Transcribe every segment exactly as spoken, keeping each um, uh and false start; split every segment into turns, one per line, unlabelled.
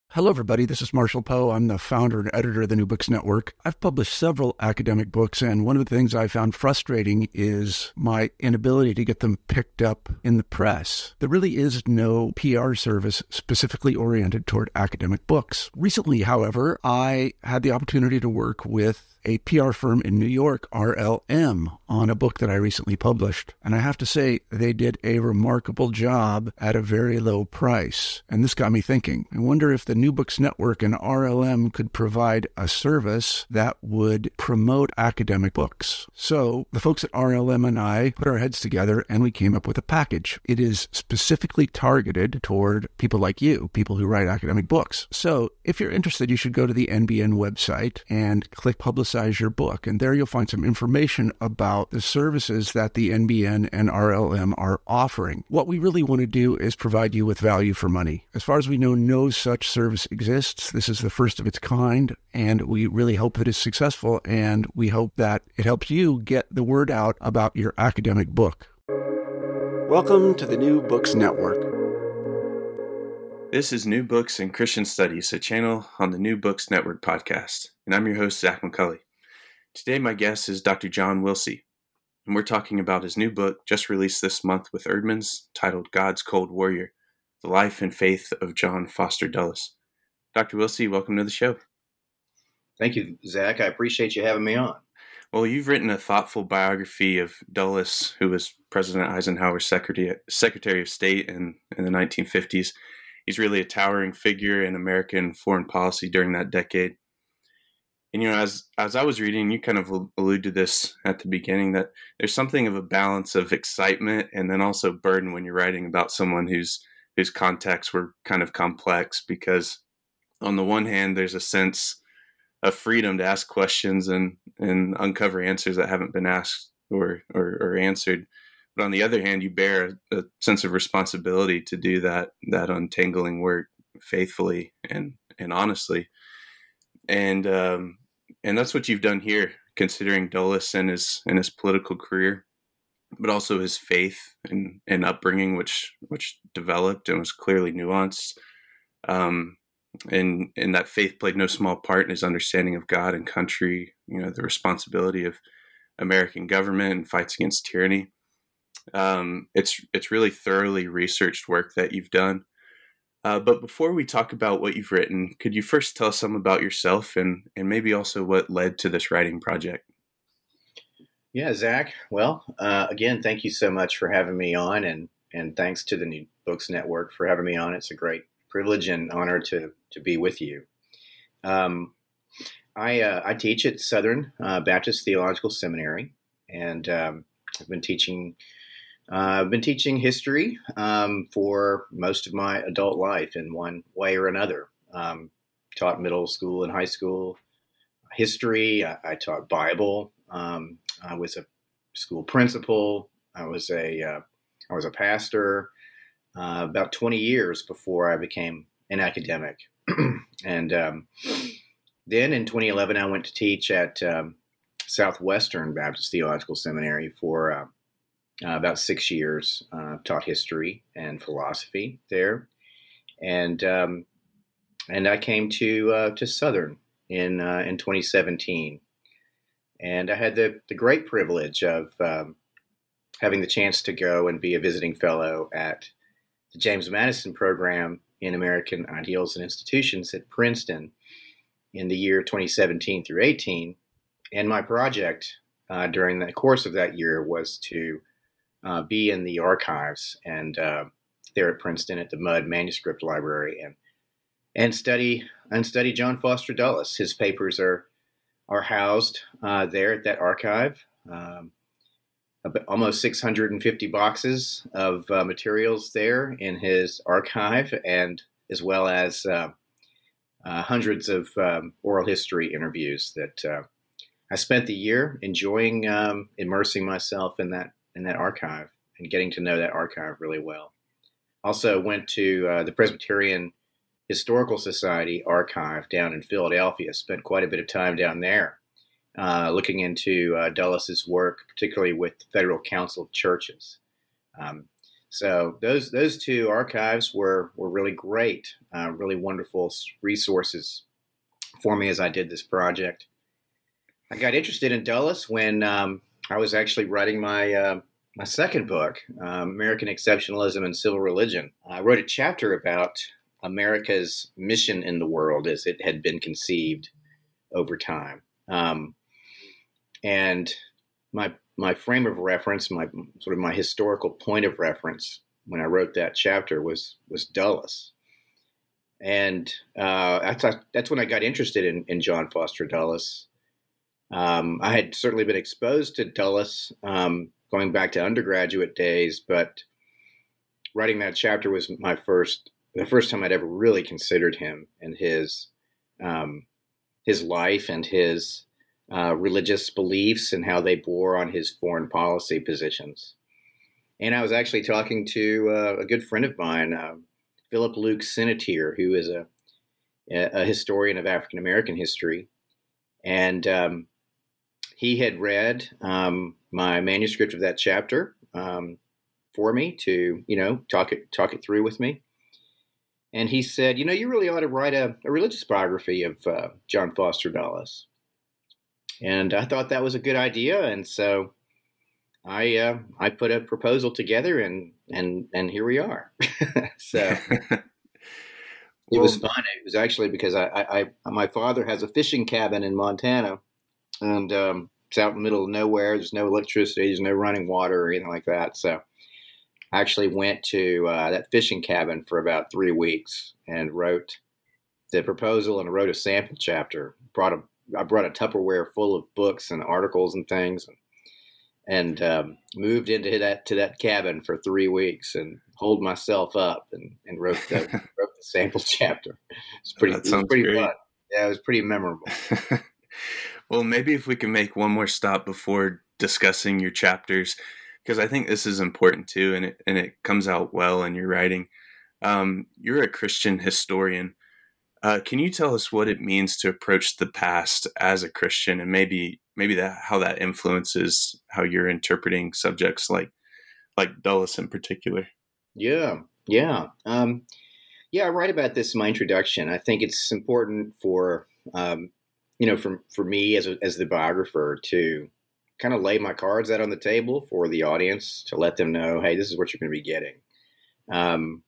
Hello, everybody. This is Marshall Poe. I'm the founder and editor of the New Books Network. I've published several academic books, and one of the things I found frustrating is my inability to get them picked up in the press. There really is no P R service specifically oriented toward academic books. Recently, however, I had the opportunity to work with a P R firm in New York, R L M, on a book that I recently published. And I have to say, they did a remarkable job at a very low price. And this got me thinking. I wonder if the New Books Network and R L M could provide a service that would promote academic books. So the folks at R L M and I put our heads together and we came up with a package. It is specifically targeted toward people like you, people who write academic books. So if you're interested, you should go to the N B N website and click Publicize your book. And there you'll find some information about the services that the N B N and R L M are offering. What we really want to do is provide you with value for money. As far as we know, no such service exists. This is the first of its kind, and we really hope that it's successful, and we hope that it helps you get the word out about your academic book. Welcome to the New Books Network.
This is New Books and Christian Studies, a channel on the New Books Network podcast, and I'm your host, Zach McCulley. Today, my guest is Doctor John Wilsey, and we're talking about his new book, just released this month with Eerdmans, titled God's Cold Warrior, The Life and Faith of John Foster Dulles. Doctor Wilsey, welcome to the show.
Thank you, Zach. I appreciate you having me on.
Well, you've written a thoughtful biography of Dulles, who was President Eisenhower's Secretary, Secretary of State in, in the nineteen fifties. He's really a towering figure in American foreign policy during that decade. And, you know, as as I was reading, you kind of alluded to this at the beginning, that there's something of a balance of excitement and then also burden when you're writing about someone whose whose contexts were kind of complex, because on the one hand, there's a sense of freedom to ask questions and, and uncover answers that haven't been asked or, or, or answered. But on the other hand, you bear a, a sense of responsibility to do that that untangling work faithfully and, and honestly. And um, and that's what you've done here, considering Dulles and his and his political career, but also his faith and, and upbringing, which which developed and was clearly nuanced. Um, and and that faith played no small part in his understanding of God and country, you know, the responsibility of American government and fights against tyranny. Um, it's it's really thoroughly researched work that you've done. Uh, but before we talk about what you've written, could you first tell us some about yourself and, and maybe also what led to this writing project?
Yeah, Zach. Well, uh, again, thank you so much for having me on, and, and thanks to the New Books Network for having me on. It's a great privilege and honor to, to be with you. Um, I, uh, I teach at Southern uh, Baptist Theological Seminary, and um, I've been teaching Uh, I've been teaching history um, for most of my adult life in one way or another. Um, taught middle school and high school history. I, I taught Bible. Um, I was a school principal. I was a uh, I was a pastor uh, about twenty years before I became an academic. and um, then in twenty eleven, I went to teach at um, Southwestern Baptist Theological Seminary for uh, Uh, about six years, uh, taught history and philosophy there, and um, and I came to uh, to Southern in uh, in twenty seventeen, and I had the the great privilege of um, having the chance to go and be a visiting fellow at the James Madison Program in American Ideals and Institutions at Princeton in the year twenty seventeen through eighteen, and my project uh, during the course of that year was to Uh, be in the archives and uh, there at Princeton at the Mudd Manuscript Library and and study and study John Foster Dulles. His papers are are housed uh, there at that archive. Um, almost six hundred fifty boxes of uh, materials there in his archive, and as well as uh, uh, hundreds of um, oral history interviews that uh, I spent the year enjoying um, immersing myself in that in that archive and getting to know that archive really well. Also went to uh, the Presbyterian Historical Society archive down in Philadelphia. Spent quite a bit of time down there uh, looking into uh, Dulles's work, particularly with the Federal Council of Churches. Um, So those those two archives were were really great, uh, really wonderful resources for me as I did this project. I got interested in Dulles when um, I was actually writing my uh, my second book, um, American Exceptionalism and Civil Religion. I wrote a chapter about America's mission in the world as it had been conceived over time. Um, and my my frame of reference, my sort of my historical point of reference when I wrote that chapter was was Dulles. And uh, that's, that's when I got interested in, in John Foster Dulles. Um, I had certainly been exposed to Dulles um, going back to undergraduate days, but writing that chapter was my first, the first time I'd ever really considered him and his um, his life and his uh, religious beliefs and how they bore on his foreign policy positions. And I was actually talking to uh, a good friend of mine, uh, Philip Luke Sinatier, who is a, a historian of African American history, and um, he had read um, my manuscript of that chapter um, for me to, you know, talk it talk it through with me. And he said, you know, you really ought to write a, a religious biography of uh, John Foster Dulles. And I thought that was a good idea, and so I uh, I put a proposal together, and and and here we are. So it
Well,
was fun. It was actually because I, I, I my father has a fishing cabin in Montana, and um, it's out in the middle of nowhere. There's no electricity, there's no running water or anything like that. So I actually went to uh, that fishing cabin for about three weeks and wrote the proposal and wrote a sample chapter. Brought a I brought a Tupperware full of books and articles and things, and, and um, moved into that to that cabin for three weeks and holed myself up and, and wrote the wrote the sample chapter. It's pretty.
that
It was
sounds
pretty
great.
fun. Yeah, it was pretty memorable.
Well, maybe if we can make one more stop before discussing your chapters, because I think this is important too, and it and it comes out well in your writing. Um, you're a Christian historian. Uh, can you tell us what it means to approach the past as a Christian, and maybe maybe that how that influences how you're interpreting subjects like like Dulles in particular?
Yeah, yeah, um, yeah. I write about this in my introduction. I think it's important for um, you know, for for me as a, as the biographer to kind of lay my cards out on the table for the audience to let them know, hey, this is what you're going to be getting. Um,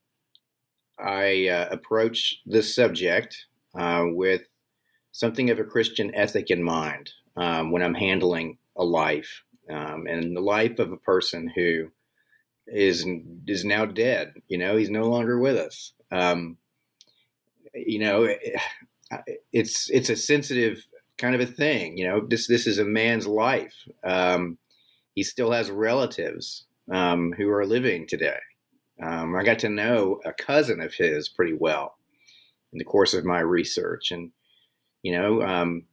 I uh, approach this subject uh, with something of a Christian ethic in mind um, when I'm handling a life, um, and the life of a person who is is now dead. You know, he's no longer with us. Um, you know, it, it's it's a sensitive kind of a thing. You know, this this is a man's life. Um, he still has relatives um, who are living today. Um, I got to know a cousin of his pretty well in the course of my research, and you know, um,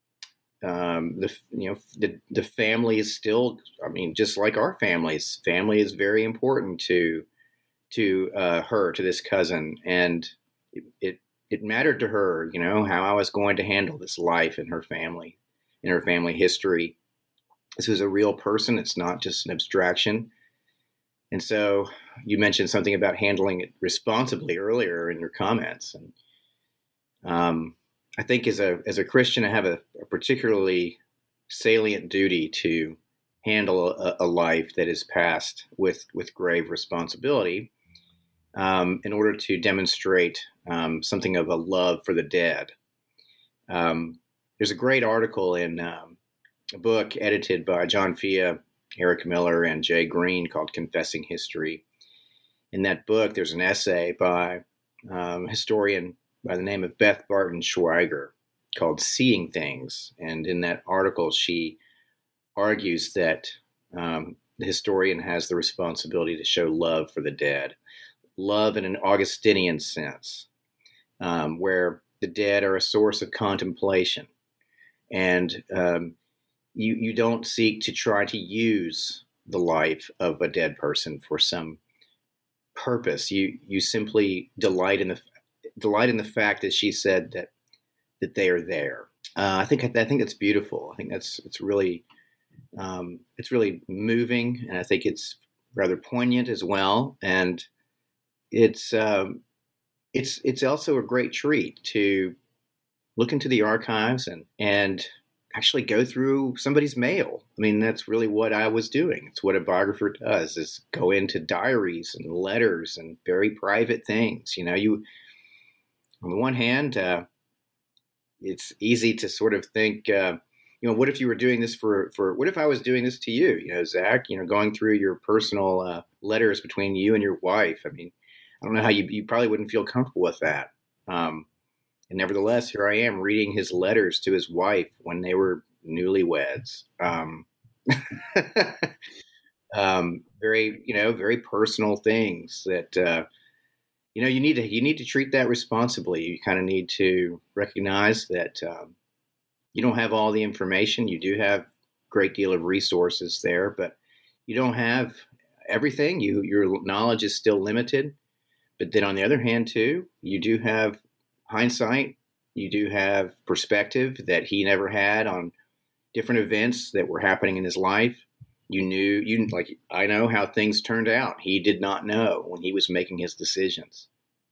um, the you know the the family is still. I mean, just like our families, family is very important to to uh, her, to this cousin, and it, it it mattered to her, you know, how I was going to handle this life in her family, in her family history. This was a real person; it's not just an abstraction. And so you mentioned something about handling it responsibly earlier in your comments. And um, I think as a as a Christian, I have a, a particularly salient duty to handle a, a life that is passed with, with grave responsibility um, in order to demonstrate um, something of a love for the dead. Um, there's a great article in um, a book edited by John Fea, Eric Miller, and Jay Green called Confessing History. In that book, there's an essay by um, a historian by the name of Beth Barton Schweiger called Seeing Things. And in that article, she argues that um, the historian has the responsibility to show love for the dead, love in an Augustinian sense, um, where the dead are a source of contemplation. And um, you, you don't seek to try to use the life of a dead person for some purpose. You you simply delight in the delight in the fact that she said that that they are there. Uh, I think I think that's beautiful. I think that's it's really um, it's really moving, and I think it's rather poignant as well, and it's um, it's it's also a great treat to look into the archives and and actually go through somebody's mail. I mean, that's really what I was doing. It's what a biographer does: is go into diaries and letters and very private things. You know, you on the one hand, uh, it's easy to sort of think. Uh, You know, what if you were doing this for, for, what if I was doing this to you, you know, Zach, you know, going through your personal uh, letters between you and your wife. I mean, I don't know how you, you probably wouldn't feel comfortable with that. Um, and nevertheless, here I am reading his letters to his wife when they were newlyweds. Um, um, very, you know, very personal things that, uh, you know, you need to, you need to treat that responsibly. You kind of need to recognize that, um, you don't have all the information. You do have a great deal of resources there, but you don't have everything. You, your knowledge is still limited. But then on the other hand, too, you do have hindsight. You do have perspective that he never had on different events that were happening in his life. You knew, you like, I know how things turned out. He did not know when he was making his decisions.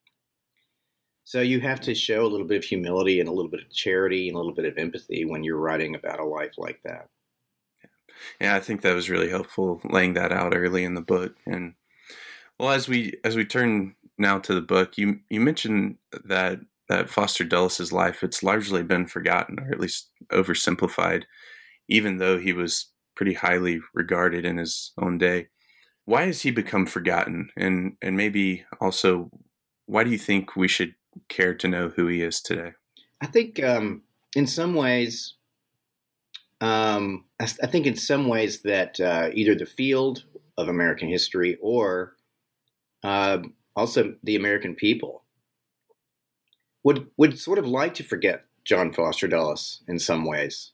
So you have to show a little bit of humility and a little bit of charity and a little bit of empathy when you're writing about a life like that.
Yeah, I think that was really helpful, laying that out early in the book. And well, as we as we turn now to the book, you you mentioned that that Foster Dulles' life, it's largely been forgotten, or at least oversimplified, even though he was pretty highly regarded in his own day. Why has he become forgotten? And and maybe also, why do you think we should care to know who he is today?
I think um, in some ways, um, I, I think in some ways that uh, either the field of American history or uh, also the American people would would sort of like to forget John Foster Dulles in some ways.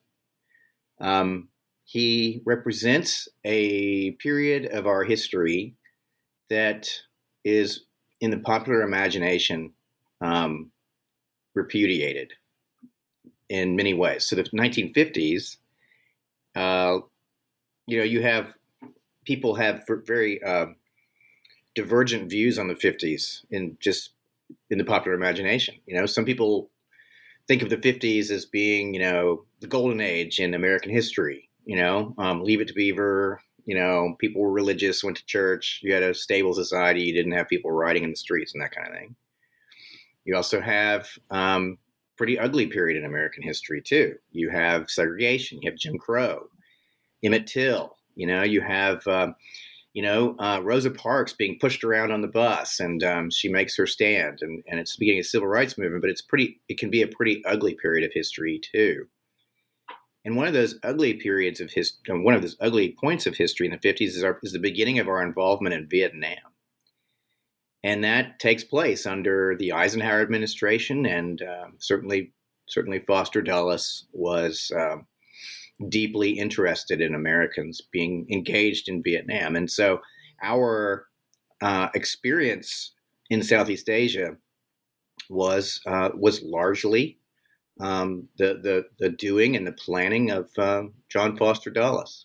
Um, he represents a period of our history that is in the popular imagination Um, repudiated in many ways. So the nineteen fifties, uh, you know, you have people have very uh, divergent views on the fifties in just in the popular imagination. You know, some people think of the fifties as being, you know, the golden age in American history. You know, um, Leave It to Beaver. You know, people were religious, went to church. You had a stable society. You didn't have people rioting in the streets and that kind of thing. You also have um, pretty ugly period in American history, too. You have segregation. You have Jim Crow, Emmett Till. You know, you have, uh, you know, uh, Rosa Parks being pushed around on the bus, and um, she makes her stand. And, and it's the beginning of the civil rights movement, but it's pretty. It can be a pretty ugly period of history, too. And one of those ugly periods of his, one of those ugly points of history in the fifties is, our, is the beginning of our involvement in Vietnam. And that takes place under the Eisenhower administration, and um, certainly, certainly Foster Dulles was um, deeply interested in Americans being engaged in Vietnam. And so our uh, experience in Southeast Asia was uh, was largely um, the, the the doing and the planning of uh, John Foster Dulles.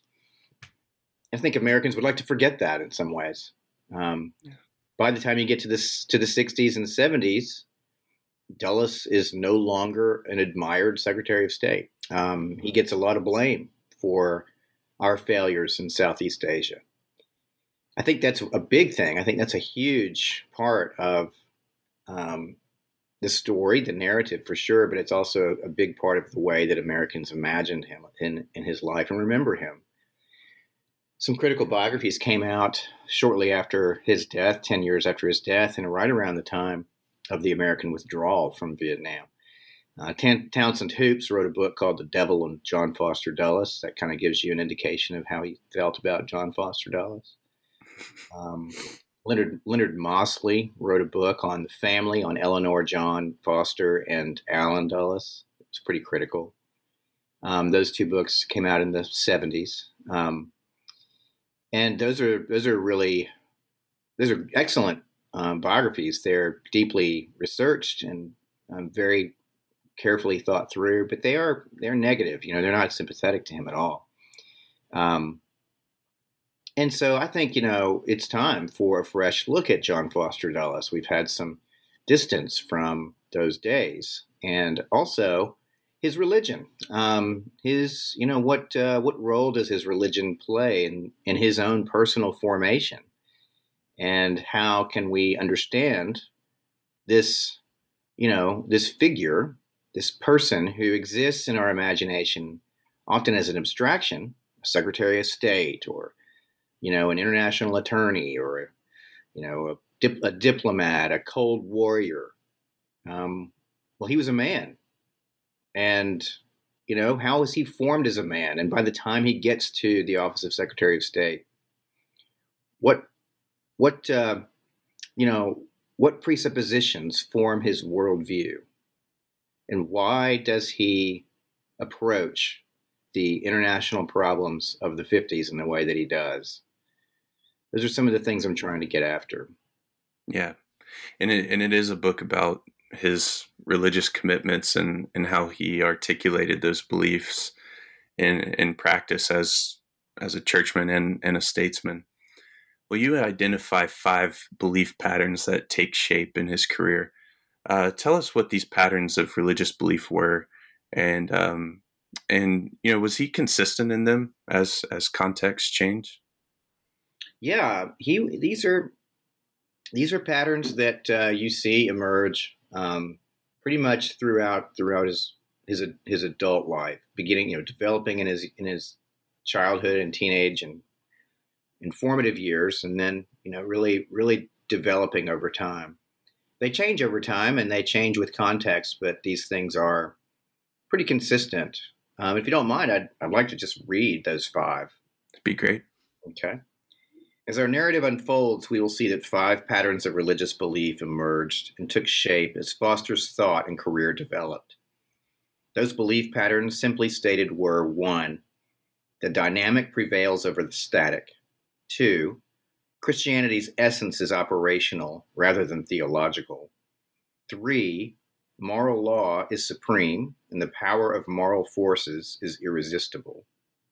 I think Americans would like to forget that in some ways. Um, yeah. By the time you get to this to the sixties and seventies, Dulles is no longer an admired Secretary of State. Um, he gets a lot of blame for our failures in Southeast Asia. I think that's a big thing. I think that's a huge part of um, the story, the narrative for sure, but it's also a big part of the way that Americans imagined him in, in his life and remember him. Some critical biographies came out shortly after his death, ten years after his death, and right around the time of the American withdrawal from Vietnam. Uh, Townsend Hoops wrote a book called The Devil and John Foster Dulles. That kind of gives you an indication of how he felt about John Foster Dulles. Um, Leonard, Leonard Mosley wrote a book on the family, on Eleanor, John Foster, and Allen Dulles. It was pretty critical. Um, those two books came out in the seventies. Um, and those are those are really, those are excellent um, biographies. They're deeply researched and um, very carefully thought through, but they are they're negative. You know, they're not sympathetic to him at all. Um, And so I think, you know, it's time for a fresh look at John Foster Dulles. We've had some distance from those days, and also his religion. Um, his, you know, what uh, what role does his religion play in, in his own personal formation? And how can we understand this, you know, this figure, this person who exists in our imagination, often as an abstraction, a Secretary of State, or you know, an international attorney, or, you know, a, dip, a diplomat, a cold warrior. Um, well, he was a man. And, you know, how was he formed as a man? And by the time he gets to the office of Secretary of State, what, what, uh, you know, what presuppositions form his worldview? And why does he approach the international problems of the fifties in the way that he does? Those are some of the things I'm trying to get after.
Yeah. And it, and it is a book about his religious commitments and, and how he articulated those beliefs in, in practice as as a churchman and, and a statesman. Well, you identify five belief patterns that take shape in his career. Uh, tell us what these patterns of religious belief were, and um, and you know, was he consistent in them as as context changed?
Yeah, he. These are these are patterns that uh, you see emerge um, pretty much throughout throughout his his his adult life, beginning, you know, developing in his in his childhood and teenage and informative years, and then, you know, really really developing over time. They change over time and they change with context, but these things are pretty consistent. Um, if you don't mind, I'd I'd like to just read those five.
That'd be great.
Okay. As our narrative unfolds, we will see that five patterns of religious belief emerged and took shape as Foster's thought and career developed. Those belief patterns, simply stated, were: one, the dynamic prevails over the static; two, Christianity's essence is operational rather than theological; three, moral law is supreme and the power of moral forces is irresistible;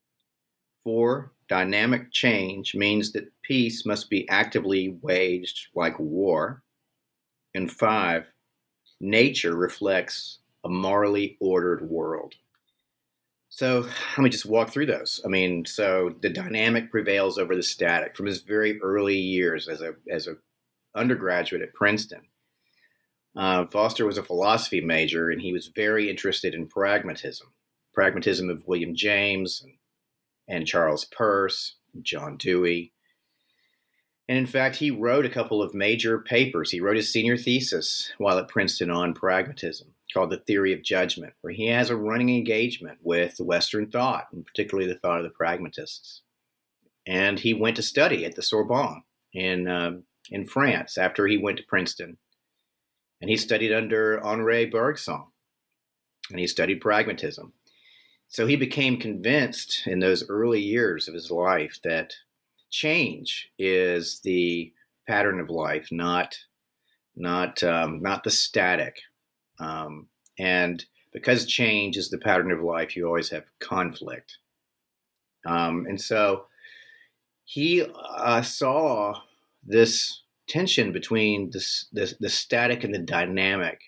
four, dynamic change means that peace must be actively waged like war; and five, nature reflects a morally ordered world. So let me just walk through those. I mean, so the dynamic prevails over the static. From his very early years as a as a undergraduate at Princeton, uh, Foster was a philosophy major, and he was very interested in pragmatism, pragmatism of William James and and Charles Peirce, John Dewey. And in fact, he wrote a couple of major papers. He wrote his senior thesis while at Princeton on pragmatism, called The Theory of Judgment, where he has a running engagement with Western thought, and particularly the thought of the pragmatists. And he went to study at the Sorbonne in, uh, in France after he went to Princeton. And he studied under Henri Bergson, and he studied pragmatism. So he became convinced in those early years of his life that change is the pattern of life, not not um, not the static. Um, and because change is the pattern of life, you always have conflict. Um, and so he uh, saw this tension between this, this, the static and the dynamic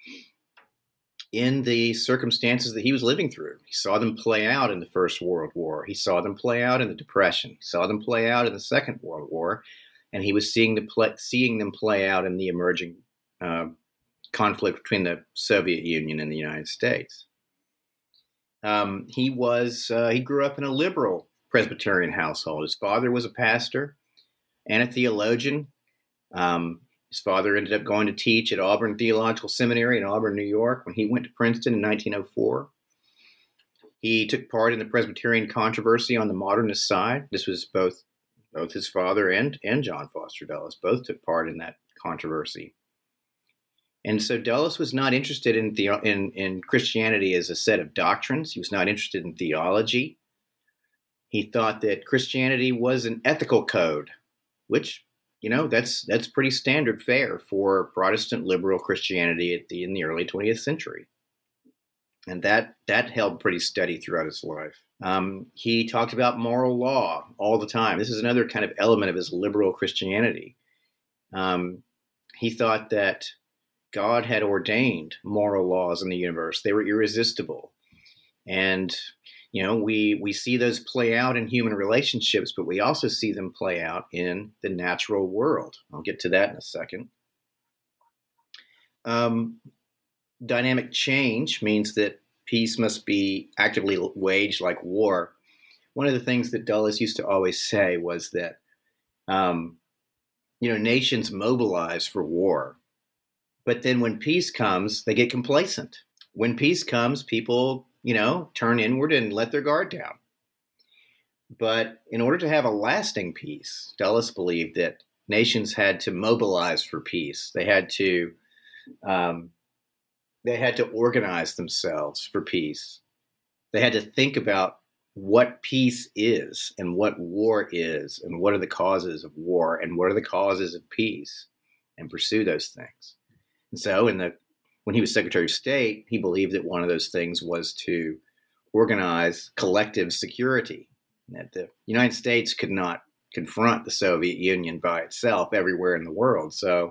in the circumstances that he was living through. He saw them play out in the First World War. He saw them play out in the Depression. He saw them play out in the Second World War. And he was seeing, the play, seeing them play out in the emerging uh, conflict between the Soviet Union and the United States. Um, he was uh, he grew up in a liberal Presbyterian household. His father was a pastor and a theologian. Um, his father ended up going to teach at Auburn Theological Seminary in Auburn, New York, when he went to Princeton in nineteen oh four. He took part in the Presbyterian controversy on the modernist side. This was both both his father and, and John Foster Dulles both took part in that controversy. And so Dulles was not interested in, the, in in Christianity as a set of doctrines. He was not interested in theology. He thought that Christianity was an ethical code, which, you know, that's that's pretty standard fare for Protestant liberal Christianity at the, in the early twentieth century. And that, that held pretty steady throughout his life. Um, he talked about moral law all the time. This is another kind of element of his liberal Christianity. Um, he thought that God had ordained moral laws in the universe. They were irresistible. And, you know, we, we see those play out in human relationships, but we also see them play out in the natural world. I'll get to that in a second. Um, dynamic change means that peace must be actively waged like war. One of the things that Dulles used to always say was that, um, you know, nations mobilize for war, but then when peace comes, they get complacent. When peace comes, people, you know, turn inward and let their guard down. But in order to have a lasting peace, Dulles believed that nations had to mobilize for peace. They had to, um, they had to organize themselves for peace. They had to think about what peace is and what war is and what are the causes of war and what are the causes of peace, and pursue those things. And so in the when he was Secretary of State, he believed that one of those things was to organize collective security, that the United States could not confront the Soviet Union by itself everywhere in the world. So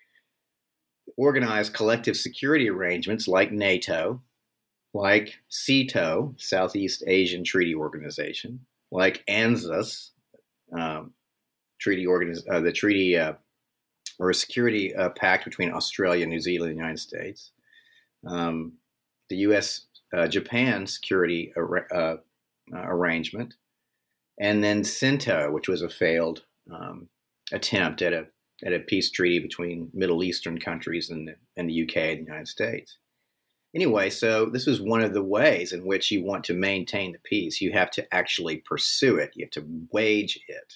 organize collective security arrangements like NATO, like SEATO, Southeast Asian Treaty Organization, like ANZUS, um, treaty organiz- uh, the treaty uh, or a security uh, pact between Australia, New Zealand, and the United States, um, the U S uh, Japan security ar- uh, uh, arrangement, and then CENTO, which was a failed um, attempt at a at a peace treaty between Middle Eastern countries and the, and the U K and the United States. Anyway, so this was one of the ways in which you want to maintain the peace. You have to actually pursue it. You have to wage it.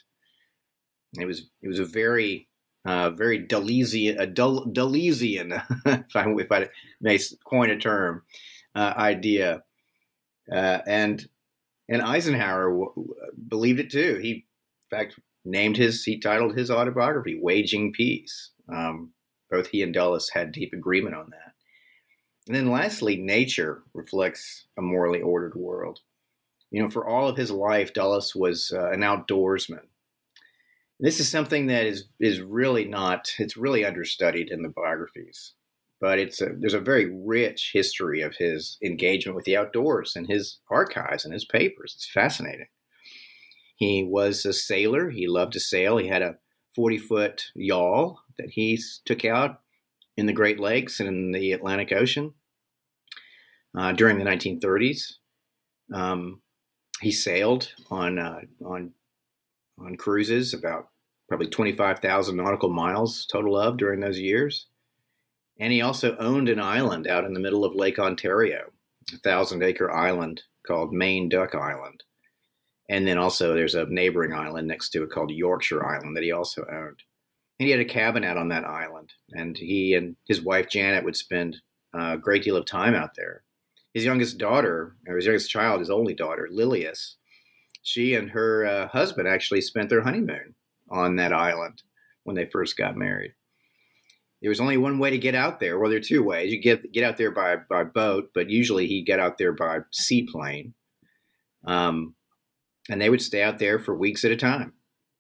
It was it was a very uh, very Dullesian, a Dull, Dullesian if, I, if I may coin a term, uh, idea, uh, and and Eisenhower w- believed it too. He, in fact, named his he titled his autobiography "Waging Peace." Um, both he and Dulles had deep agreement on that. And then lastly, nature reflects a morally ordered world. You know, for all of his life, Dulles was uh, an outdoorsman. This is something that is is really not, it's really understudied in the biographies. But it's a, there's a very rich history of his engagement with the outdoors in his archives and his papers. It's fascinating. He was a sailor. He loved to sail. He had a forty-foot yawl that he took out in the Great Lakes and in the Atlantic Ocean uh, during the nineteen thirties. Um, he sailed on uh, on on cruises, about probably twenty-five thousand nautical miles total of during those years. And he also owned an island out in the middle of Lake Ontario, a thousand-acre island called Maine Duck Island. And then also there's a neighboring island next to it called Yorkshire Island that he also owned. And he had a cabin out on that island, and he and his wife Janet would spend a great deal of time out there. His youngest daughter, or his youngest child, his only daughter, Lilius, she and her uh, husband actually spent their honeymoon on that island when they first got married. There was only one way to get out there. Well, there are two ways. You get get out there by, by boat, but usually he'd get out there by seaplane. Um, and they would stay out there for weeks at a time.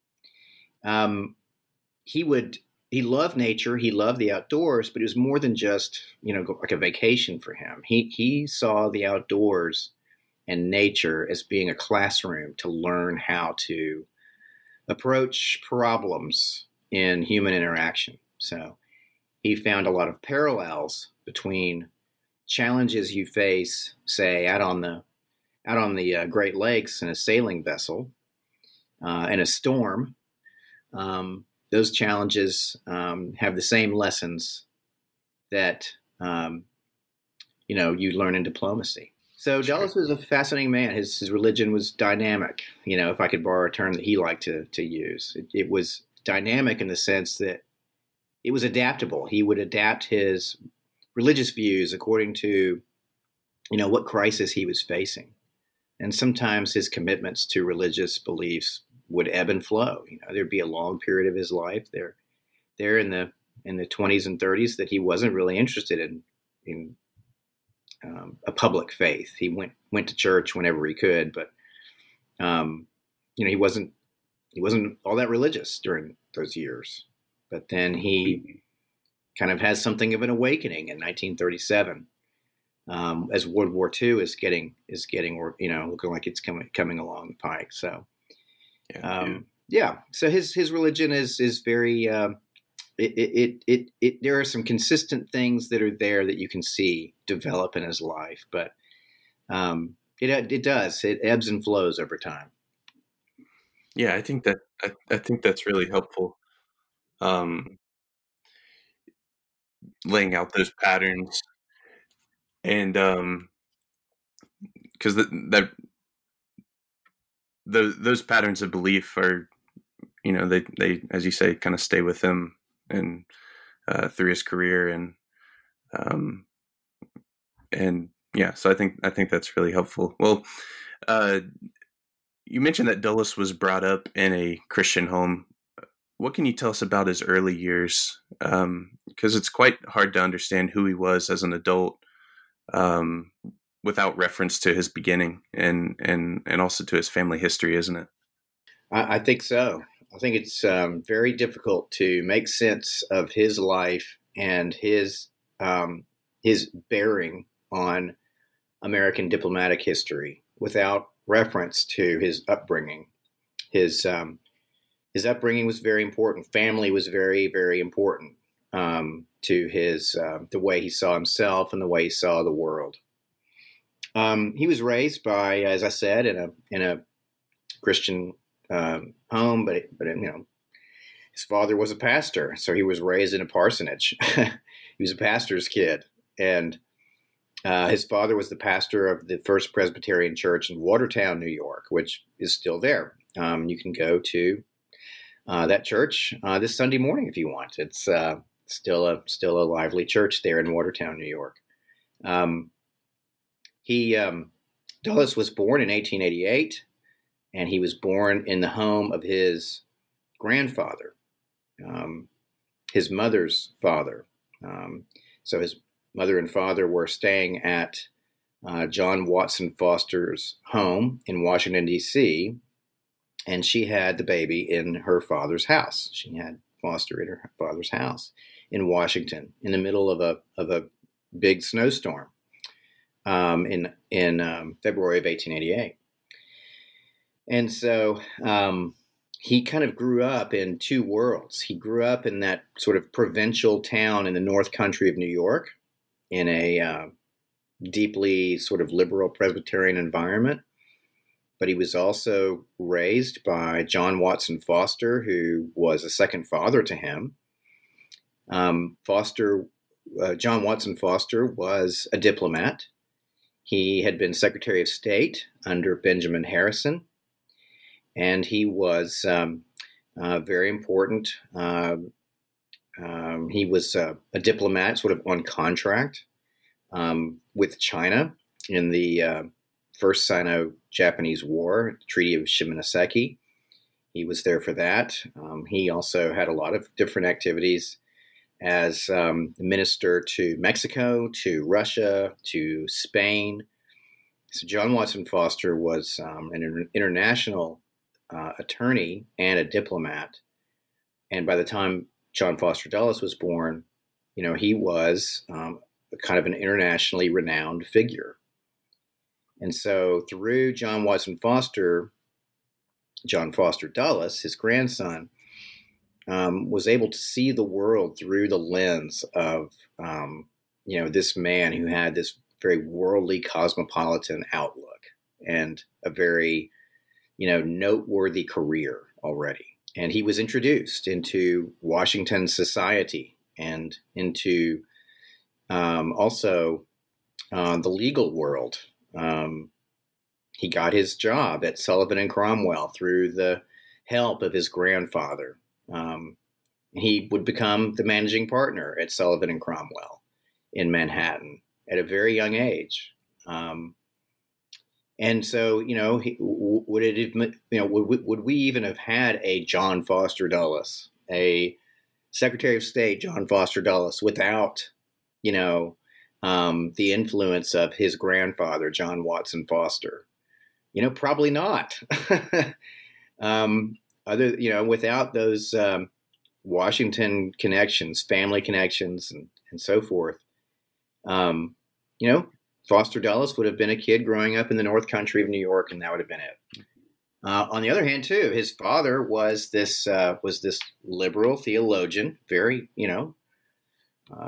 Um, he would, he loved nature. He loved the outdoors, but it was more than just, you know, like a vacation for him. He, he saw the outdoors and nature as being a classroom to learn how to approach problems in human interaction. So he found a lot of parallels between challenges you face, say, out on the out on the uh, Great Lakes in a sailing vessel, uh, in a storm. Um, those challenges um, have the same lessons that um, you know you learn in diplomacy. So Dulles was a fascinating man. His his religion was dynamic. You know, if I could borrow a term that he liked to to use, it, it was dynamic in the sense that it was adaptable. He would adapt his religious views according to, you know, what crisis he was facing. And sometimes his commitments to religious beliefs would ebb and flow. You know, there'd be a long period of his life there, there in the in the twenties and thirties that he wasn't really interested in in um, a public faith. He went went to church whenever he could, but um, you know, he wasn't he wasn't all that religious during those years. But then he kind of has something of an awakening in nineteen thirty-seven, um, as World War Two is getting is getting you know looking like it's coming coming along the pike. So
Yeah,
um, yeah, so his his religion is is very. Um, It, it, it, it, there are some consistent things that are there that you can see develop in his life, but um, it, it does. It ebbs and flows over time.
yeah. I think that I, I think that's really helpful. Um, laying out those patterns, and um, because that that those those patterns of belief are, you know, they they as you say, kind of stay with him and uh, through his career, and um, and yeah. So I think I think that's really helpful. Well, uh, you mentioned that Dulles was brought up in a Christian home. What can you tell us about his early years? Because um, it's quite hard to understand who he was as an adult um, without reference to his beginning and and and also to his family history, isn't it?
I, I think so. I think it's um, very difficult to make sense of his life and his um, his bearing on American diplomatic history without reference to his upbringing. His um, his upbringing was very important. Family was very, very important um, to his uh, the way he saw himself and the way he saw the world. Um, he was raised by, as I said, in a in a Christian um, home, but but you know, his father was a pastor, so he was raised in a parsonage. He was a pastor's kid, and uh, his father was the pastor of the First Presbyterian Church in Watertown, New York, which is still there. Um, you can go to uh, that church uh, this Sunday morning if you want. It's uh, still a still a lively church there in Watertown, New York. Um, he um, Dulles was born in eighteen eighty-eight, and he was born in the home of his grandfather, um, his mother's father. Um, so his mother and father were staying at uh, John Watson Foster's home in Washington, D C, and she had the baby in her father's house. She had Foster in her father's house in Washington in the middle of a of a big snowstorm um, in in um, February of eighteen eighty-eight. And so um, he kind of grew up in two worlds. He grew up in that sort of provincial town in the North Country of New York, in a uh, deeply sort of liberal Presbyterian environment. But he was also raised by John Watson Foster, who was a second father to him. Um, Foster, uh, John Watson Foster was a diplomat. He had been Secretary of State under Benjamin Harrison, and he was um, uh, very important. Uh, um, he was uh, a diplomat, sort of on contract um, with China in the uh, First Sino-Japanese War, the Treaty of Shimonoseki. He was there for that. Um, he also had a lot of different activities as um, minister to Mexico, to Russia, to Spain. So John Watson Foster was um, an international uh, attorney and a diplomat. And by the time John Foster Dulles was born, you know, he was um, kind of an internationally renowned figure. And so through John Watson Foster, John Foster Dulles, his grandson, um, was able to see the world through the lens of, um, you know, this man who had this very worldly cosmopolitan outlook and a very, you know, noteworthy career already. And he was introduced into Washington society and into um, also uh, the legal world. Um, he got his job at Sullivan and Cromwell through the help of his grandfather. Um, he would become the managing partner at Sullivan and Cromwell in Manhattan at a very young age. Um, and so, you know, he, would it, you know, would, would we even have had a John Foster Dulles, a Secretary of State John Foster Dulles, without, you know, um, the influence of his grandfather, John Watson Foster? You know, probably not. um, other, you know, without those um, Washington connections, family connections, and, and so forth, um, you know, Foster Dulles would have been a kid growing up in the North Country of New York, and that would have been it. Uh, on the other hand, too, his father was this uh, was this liberal theologian, very, you know, uh,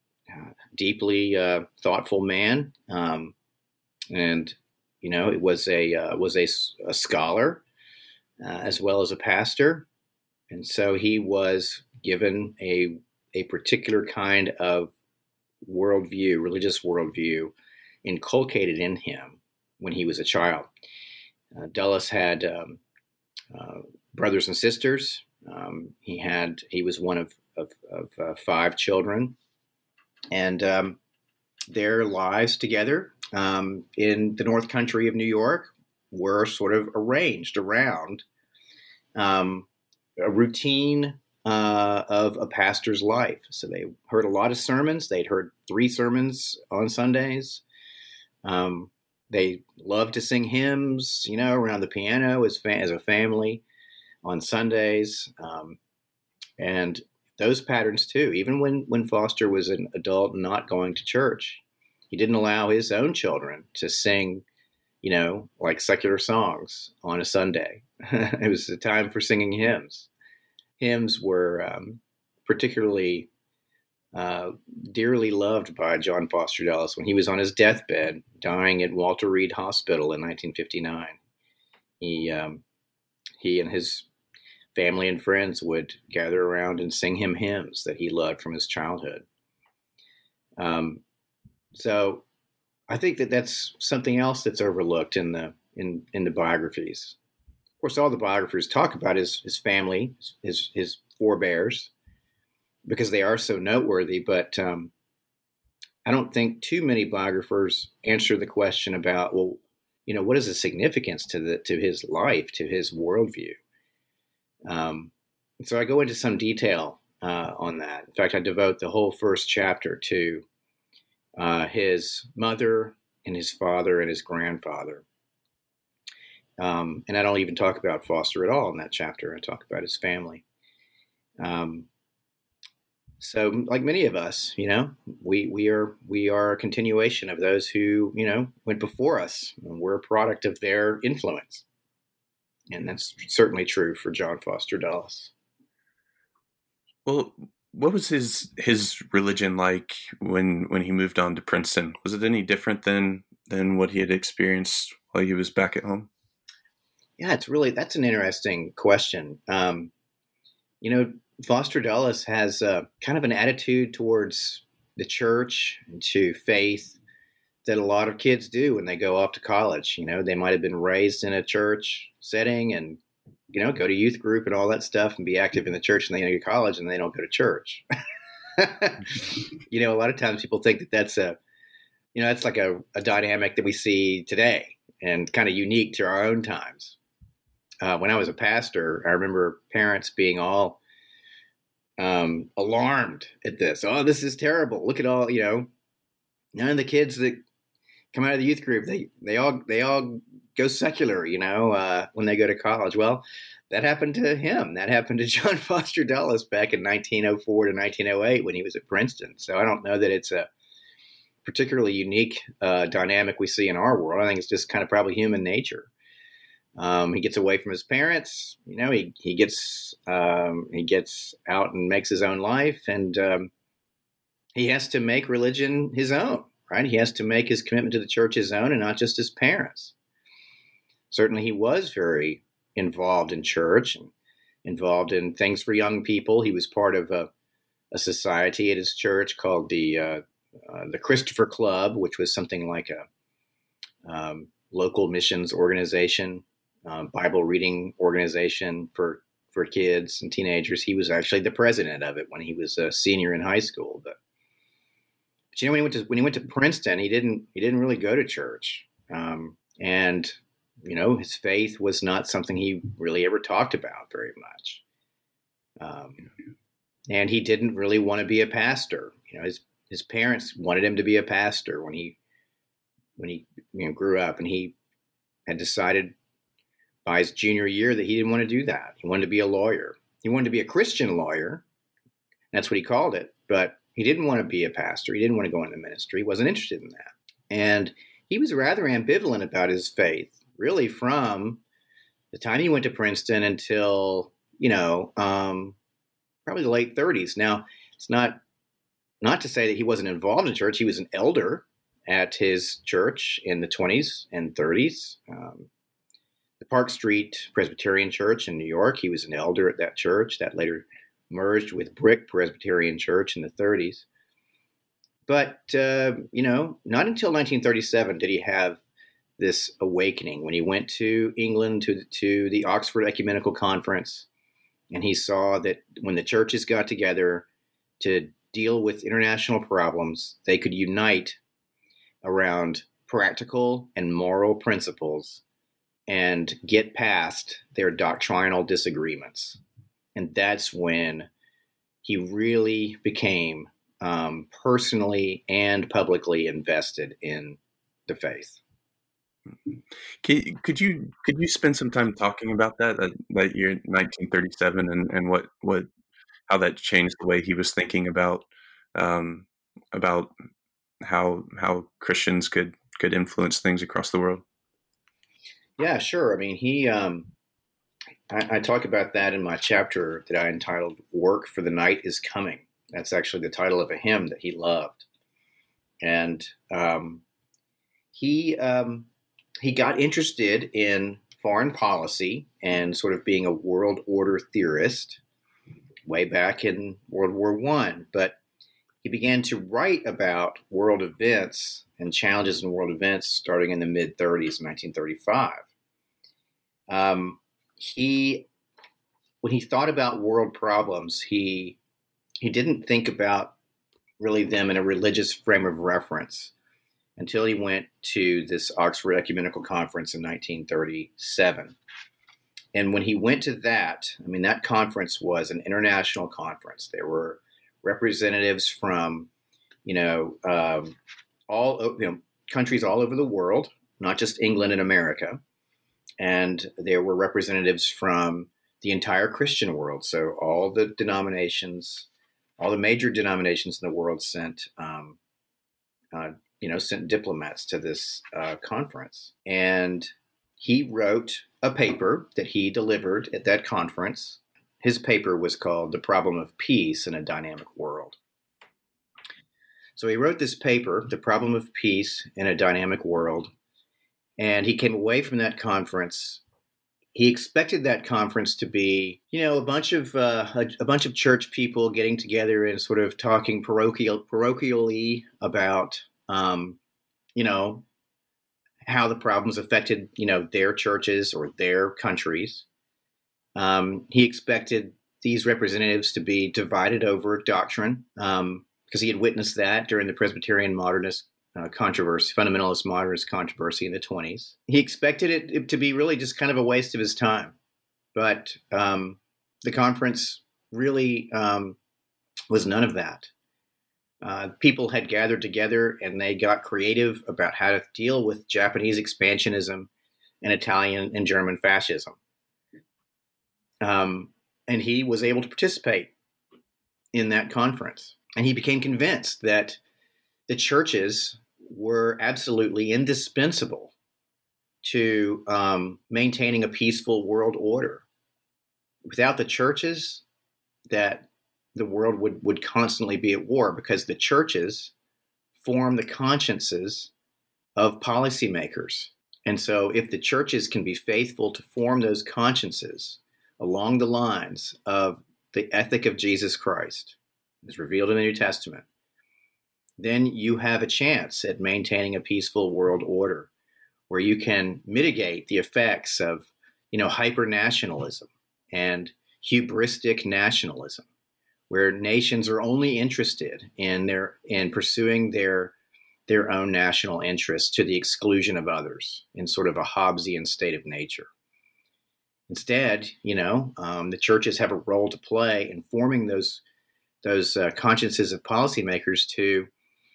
deeply uh, thoughtful man, um, and you know, it was a uh, was a, a scholar uh, as well as a pastor, and so he was given a a particular kind of worldview, religious worldview, inculcated in him when he was a child. Uh, Dulles had um, uh, brothers and sisters. Um, he had he was one of of, of uh, five children, and um, their lives together um, in the North Country of New York were sort of arranged around um, a routine uh, of a pastor's life. So they heard a lot of sermons. They'd heard three sermons on Sundays. Um, They loved to sing hymns, you know, around the piano as, fa- as a family on Sundays. Um, and those patterns, too, even when, when Foster was an adult not going to church, he didn't allow his own children to sing, you know, like secular songs on a Sunday. It was a time for singing hymns. Hymns were um, particularly Uh, dearly loved by John Foster Dulles when he was on his deathbed, dying at Walter Reed Hospital in nineteen fifty-nine. He um, he and his family and friends would gather around and sing him hymns that he loved from his childhood. Um, so I think that that's something else that's overlooked in the in in the biographies. Of course, all the biographers talk about his his family, his his forebears, because they are so noteworthy. But um, I don't think too many biographers answer the question about, well, you know, what is the significance to the to his life, to his worldview? Um, so I go into some detail uh, on that. In fact, I devote the whole first chapter to uh, his mother and his father and his grandfather. Um, and I don't even talk about Foster at all in that chapter. I talk about his family. Um, So, like many of us, you know, we we are we are a continuation of those who, you know, went before us. And we're a product of their influence, and that's certainly true for John Foster Dulles.
Well, what was his his religion like when when he moved on to Princeton? Was it any different than than what he had experienced while he was back at home?
Yeah, it's really that's an interesting question. Um, you know. Foster Dulles has uh, kind of an attitude towards the church and to faith that a lot of kids do when they go off to college. You know, they might have been raised in a church setting and, you know, go to youth group and all that stuff and be active in the church, and they go to college and they don't go to church. You know, a lot of times people think that that's a, you know, that's like a, a dynamic that we see today and kind of unique to our own times. Uh, when I was a pastor, I remember parents being all Um, alarmed at this. Oh, this is terrible. Look at all, you know, none of the kids that come out of the youth group, they, they all, they all go secular, you know, uh, when they go to college. Well, that happened to him. That happened to John Foster Dulles back in nineteen oh four to nineteen oh eight when he was at Princeton. So I don't know that it's a particularly unique uh, dynamic we see in our world. I think it's just kind of probably human nature. Um, he gets away from his parents, you know, he, he gets, um, he gets out and makes his own life, and, um, he has to make religion his own, right? He has to make his commitment to the church his own and not just his parents. Certainly he was very involved in church and involved in things for young people. He was part of a, a society at his church called the, uh, uh, the Christopher Club, which was something like a, um, local missions organization. Uh, Bible reading organization for, for kids and teenagers. He was actually the president of it when he was a senior in high school. But, but you know, when he went to when he went to Princeton, he didn't he didn't really go to church, um, and you know, his faith was not something he really ever talked about very much. Um, and he didn't really want to be a pastor. You know, his his parents wanted him to be a pastor when he when he you know, grew up, and he had decided by his junior year that he didn't want to do that. He wanted to be a lawyer. He wanted to be a Christian lawyer. That's what he called it. But he didn't want to be a pastor. He didn't want to go into ministry. He wasn't interested in that. And he was rather ambivalent about his faith, really from the time he went to Princeton until, you know, um, probably the late thirties. Now, it's not not to say that he wasn't involved in church. He was an elder at his church in the twenties and thirties. Um, the Park Street Presbyterian Church in New York, he was an elder at that church. That later merged with Brick Presbyterian Church in the thirties. But, uh, you know, not until nineteen thirty-seven did he have this awakening when he went to England to, to the Oxford Ecumenical Conference. And he saw that when the churches got together to deal with international problems, they could unite around practical and moral principles and get past their doctrinal disagreements. And that's when he really became um, personally and publicly invested in the faith.
Could could you could you spend some time talking about that that, that year, nineteen thirty-seven, and, and what, what how that changed the way he was thinking about um, about how how Christians could could influence things across the world?
Yeah, sure. I mean, he um, I, I talk about that in my chapter that I entitled "Work for the Night is Coming." That's actually the title of a hymn that he loved, and um, he. Um, He got interested in foreign policy and sort of being a world order theorist way back in World War One. But he began to write about world events and challenges in world events starting in the mid-thirties, nineteen thirty-five. Um, he, when he thought about world problems, he he didn't think about really them in a religious frame of reference until he went to this Oxford Ecumenical Conference in nineteen thirty-seven. And when he went to that, I mean, that conference was an international conference. There were representatives from, you know, um, all you know, countries all over the world, not just England and America. And there were representatives from the entire Christian world. So all the denominations, all the major denominations in the world sent um, uh, you know, sent diplomats to this uh, conference. And he wrote a paper that he delivered at that conference. His paper was called The Problem of Peace in a Dynamic World. So he wrote this paper, The Problem of Peace in a Dynamic World, and he came away from that conference. He expected that conference to be, you know, a bunch of uh, a, a bunch of church people getting together and sort of talking parochial, parochially about Um, you know, how the problems affected, you know, their churches or their countries. Um, he expected these representatives to be divided over doctrine um, because he had witnessed that during the Presbyterian modernist uh, controversy, fundamentalist modernist controversy in the twenties. He expected it, it to be really just kind of a waste of his time. But um, the conference really um, was none of that. Uh, people had gathered together and they got creative about how to deal with Japanese expansionism and Italian and German fascism. Um, and he was able to participate in that conference. And he became convinced that the churches were absolutely indispensable to um, maintaining a peaceful world order. Without the churches, that the world would, would constantly be at war, because the churches form the consciences of policymakers. And so if the churches can be faithful to form those consciences along the lines of the ethic of Jesus Christ, as revealed in the New Testament, then you have a chance at maintaining a peaceful world order where you can mitigate the effects of, you know, hyper-nationalism and hubristic nationalism, where nations are only interested in their in pursuing their their own national interests to the exclusion of others in sort of a Hobbesian state of nature. Instead, you know, um, the churches have a role to play in forming those those uh, consciences of policymakers to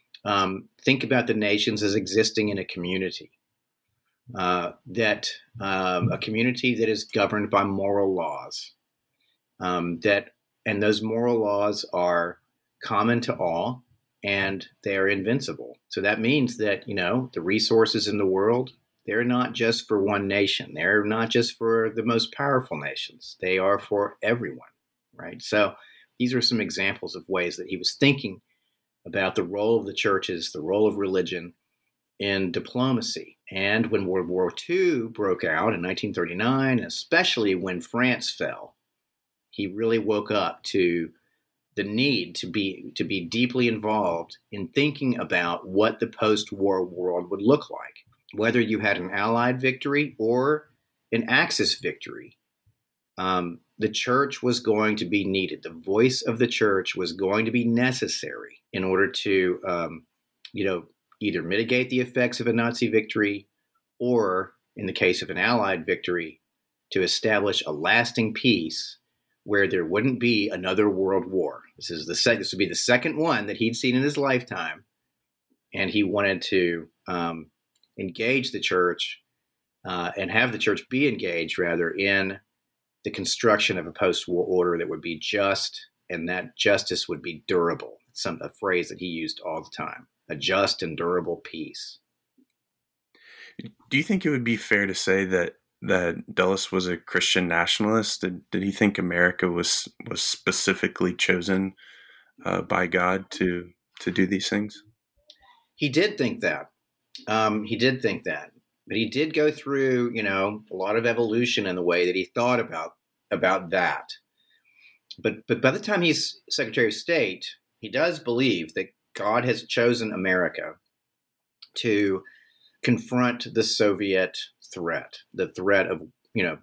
um, think about the nations as existing in a community, uh, that um, a community that is governed by moral laws, um, that and those moral laws are common to all, and they are invincible. So that means that, you know, the resources in the world, they're not just for one nation. They're not just for the most powerful nations. They are for everyone, right? So these are some examples of ways that he was thinking about the role of the churches, the role of religion in diplomacy. And when World War Two broke out in nineteen thirty-nine, especially when France fell, he really woke up to the need to be to be deeply involved in thinking about what the post-war world would look like. Whether you had an Allied victory or an Axis victory, um, the church was going to be needed. The voice of the church was going to be necessary in order to, um, you know, either mitigate the effects of a Nazi victory or, in the case of an Allied victory, to establish a lasting peace where there wouldn't be another world war. This is the sec- this would be the second one that he'd seen in his lifetime, and he wanted to um, engage the church uh, and have the church be engaged, rather, in the construction of a post-war order that would be just, and that justice would be durable. It's some, a phrase that he used all the time, a just and durable peace.
Do you think it would be fair to say that that Dulles was a Christian nationalist? Did, did he think America was was specifically chosen uh, by God to to do these things?
He did think that. Um, he did think that. But he did go through, you know, a lot of evolution in the way that he thought about about that. But but by the time he's Secretary of State, he does believe that God has chosen America to confront the Soviet threat, the threat of, you know,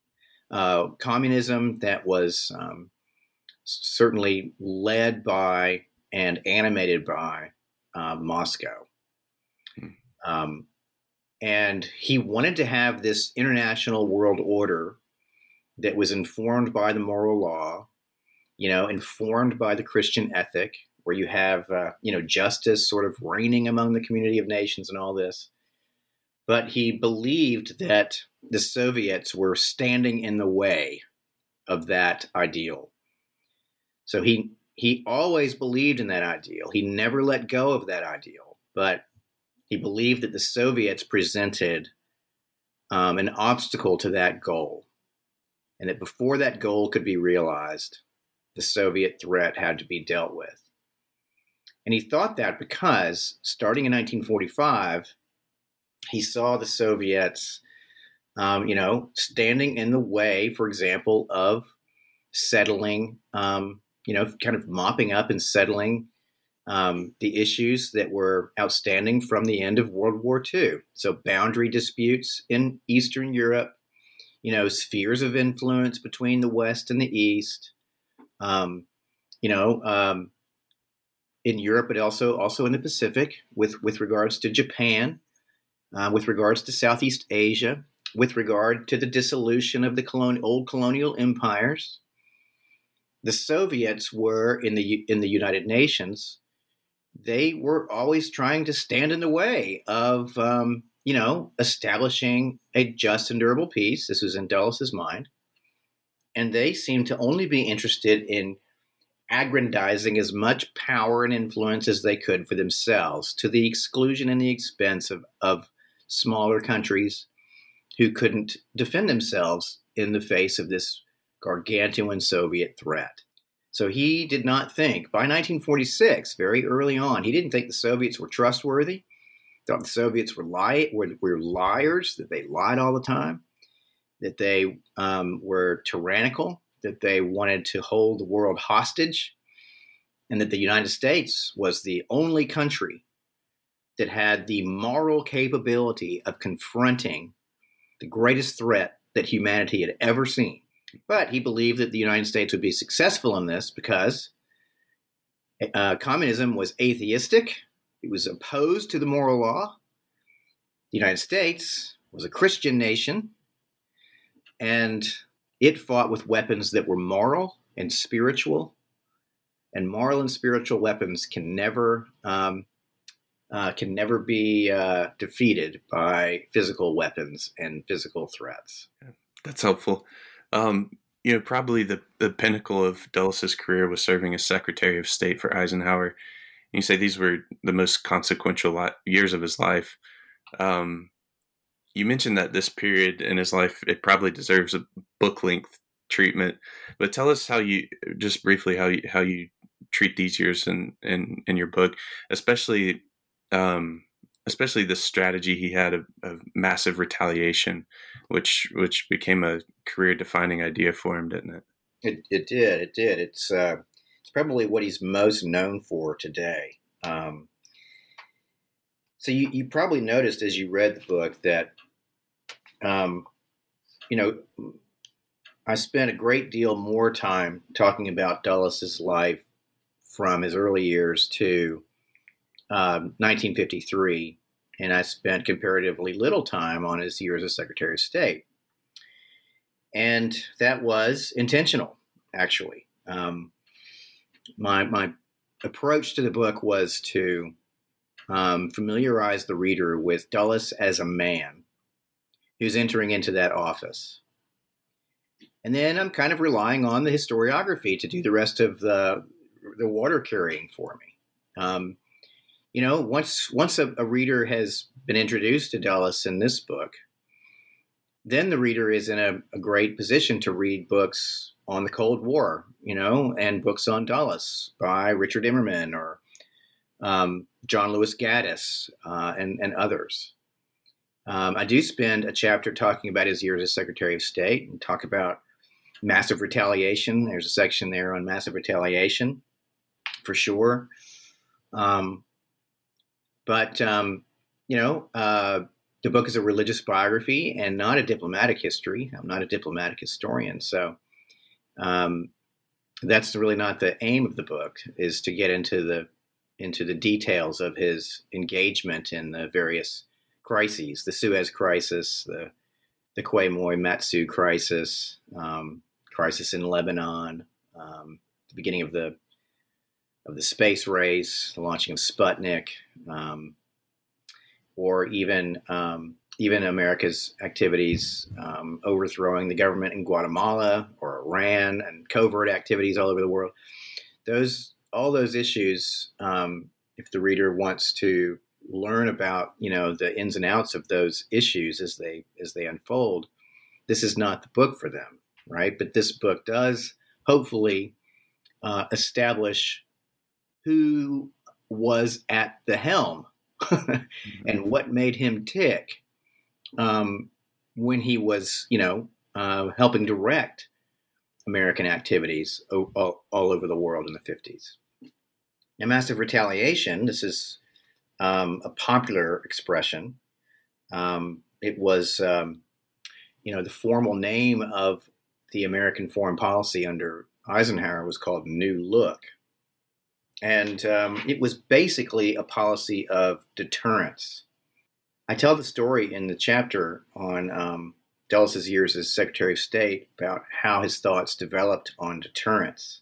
uh, communism that was um, certainly led by and animated by uh, Moscow. Hmm. Um, and he wanted to have this international world order that was informed by the moral law, you know, informed by the Christian ethic, where you have, uh, you know, justice sort of reigning among the community of nations and all this. But he believed that the Soviets were standing in the way of that ideal. So he he always believed in that ideal. He never let go of that ideal. But he believed that the Soviets presented um, an obstacle to that goal, and that before that goal could be realized, the Soviet threat had to be dealt with. And he thought that because, starting in nineteen forty-five, he saw the Soviets, um, you know, standing in the way, for example, of settling, um, you know, kind of mopping up and settling um, the issues that were outstanding from the end of World War Two. So boundary disputes in Eastern Europe, you know, spheres of influence between the West and the East, um, you know, um, in Europe, but also also in the Pacific with, with regards to Japan. Uh, with regards to Southeast Asia, with regard to the dissolution of the colon- old colonial empires. The Soviets were in the in the United Nations. They were always trying to stand in the way of, um, you know, establishing a just and durable peace. This was in Dulles's mind. And they seemed to only be interested in aggrandizing as much power and influence as they could for themselves, to the exclusion and the expense of, of smaller countries who couldn't defend themselves in the face of this gargantuan Soviet threat. So he did not think, by nineteen forty-six, very early on, he didn't think the Soviets were trustworthy, thought the Soviets were, li- were, were liars, that they lied all the time, that they um, were tyrannical, that they wanted to hold the world hostage, and that the United States was the only country that had the moral capability of confronting the greatest threat that humanity had ever seen. But he believed that the United States would be successful in this because uh, communism was atheistic. It was opposed to the moral law. The United States was a Christian nation, and it fought with weapons that were moral and spiritual. And moral and spiritual weapons can never um, uh, can never be uh, defeated by physical weapons and physical threats.
That's helpful. Um, you know, probably the, the pinnacle of Dulles' career was serving as Secretary of State for Eisenhower. You say these were the most consequential years of his life. Um, you mentioned that this period in his life, it probably deserves a book-length treatment. But tell us how you, just briefly, how you, how you treat these years in, in, in your book, especially um, especially the strategy he had of, of massive retaliation, which which became a career-defining idea for him, didn't it?
It, it did. It did. It's uh, it's probably what he's most known for today. Um, so you, you probably noticed as you read the book that, um, you know, I spent a great deal more time talking about Dulles' life from his early years to um, nineteen fifty-three, and I spent comparatively little time on his years as Secretary of State. And that was intentional, actually. Um, my my approach to the book was to um, familiarize the reader with Dulles as a man who's entering into that office. And then I'm kind of relying on the historiography to do the rest of the the water carrying for me. Um, you know, once once a, a reader has been introduced to Dulles in this book, then the reader is in a, a great position to read books on the Cold War, you know, and books on Dulles by Richard Immerman or um, John Lewis Gaddis uh, and, and others. Um, I do spend a chapter talking about his years as Secretary of State and talk about massive retaliation. There's a section there on massive retaliation, for sure. Um, but, um, you know, uh, the book is a religious biography and not a diplomatic history. I'm not a diplomatic historian. So um, that's really not the aim of the book, is to get into the into the details of his engagement in the various crises, the Suez Crisis, the the Quemoy Matsu crisis, um, crisis in Lebanon, um, the beginning of the of the space race, the launching of Sputnik, um, or even um, even America's activities um, overthrowing the government in Guatemala or Iran, and covert activities all over the world. Those all those issues, um, if the reader wants to learn about, you know, the ins and outs of those issues as they as they unfold, this is not the book for them, right? But this book does hopefully uh, establish who was at the helm and what made him tick um, when he was, you know, uh, helping direct American activities all, all, all over the world in the fifties. Now, massive retaliation, this is um, a popular expression. Um, it was, um, you know, the formal name of the American foreign policy under Eisenhower was called New Look. And um, it was basically a policy of deterrence. I tell the story in the chapter on um, Dulles' years as Secretary of State about how his thoughts developed on deterrence.